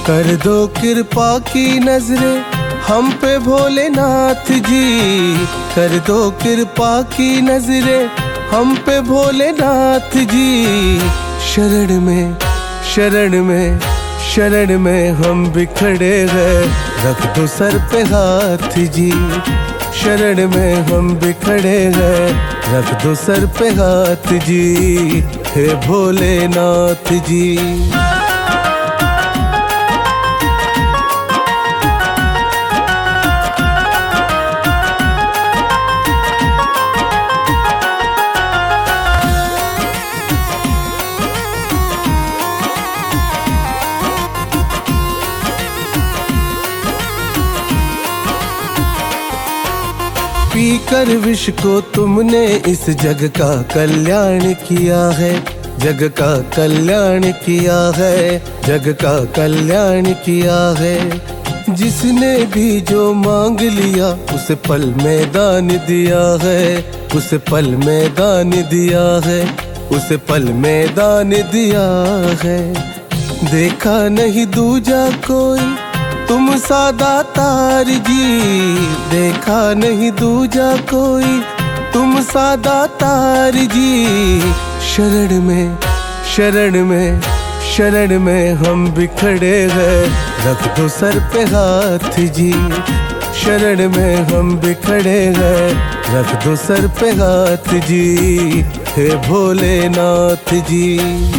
कर दो कृपा की नजरें हम पे भोलेनाथ जी, कर दो कृपा की नजरें हम पे भोलेनाथ जी। शरण में शरण में शरण में हम बिखरे हैं, रख दो सर पे हाथ जी। शरण में हम बिखरे हैं, रख दो सर पे हाथ जी, हे भोलेनाथ जी। पीकर विष को तुमने इस जग का कल्याण किया है, जग का कल्याण किया है, जग का कल्याण किया है। जिसने भी जो मांग लिया उसे पल में दान दिया है, उसे पल में दान दिया है, उसे पल में दान दिया है। देखा नहीं दूजा कोई तुम सा दातार जी, देखा नहीं दूजा कोई तुम सा दातार जी। शरण में शरण में शरण में हम बिखरे हैं, रख दो सर पे हाथ जी। शरण में हम बिखरे हैं, रख दो सर पे हाथ जी, हे भोलेनाथ जी।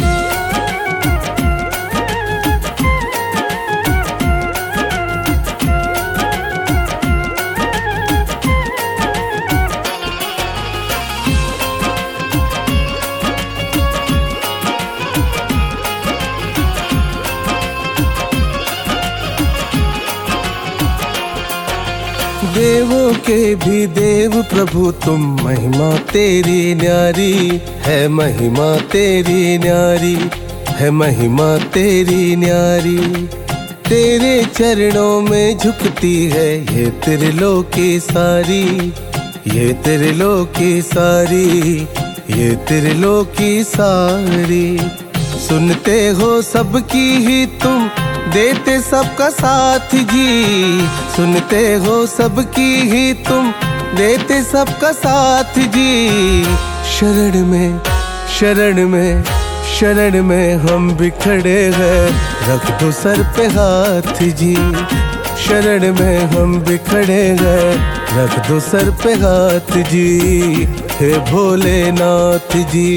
देवों के भी देव प्रभु तुम, महिमा तेरी न्यारी है, महिमा तेरी न्यारी है, महिमा तेरी न्यारी। तेरे चरणों में झुकती है ये त्रिलोकी सारी, ये त्रिलोकी सारी, ये त्रिलोकी सारी। सुनते हो सबकी ही तुम, देते सबका साथ जी। सुनते हो सबकी ही तुम, देते सबका साथ जी। शरण में शरण में शरण में हम बिखरे हैं, रख दो सर पे हाथ जी। शरण में हम बिखरे हैं, रख दो सर पे हाथ जी, हे भोलेनाथ जी।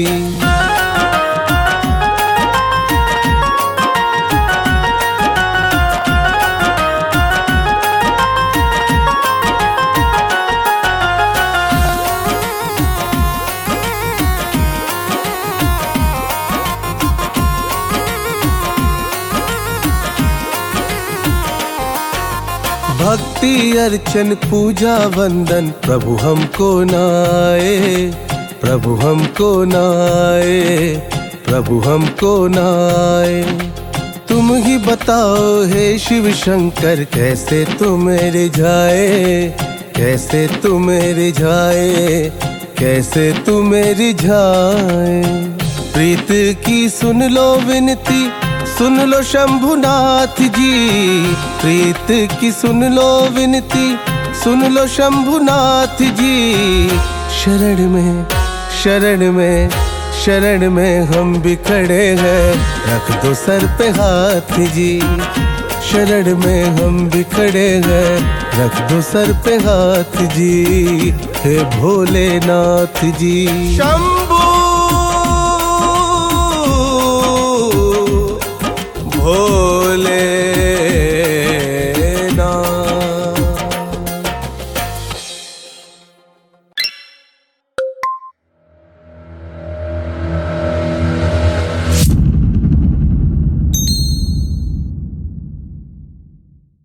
भक्ति अर्चन पूजा वंदन प्रभु हमको न आए, प्रभु हमको न आए, प्रभु हमको न आए। तुम ही बताओ हे शिव शंकर, कैसे तुम रिझाए, कैसे तुम रिझाए, कैसे तुम रिझाए। प्रीत की सुन लो विनती, सुन लो शंभुनाथ जी। प्रीत की सुन लो विनती, सुन लो शंभुनाथ जी। शरण में शरण में शरण में हम बिखरे हैं, रख दो सर पे हाथ जी। शरण में हम बिखरे हैं, रख दो सर पे हाथ जी, हे भोलेनाथ जी।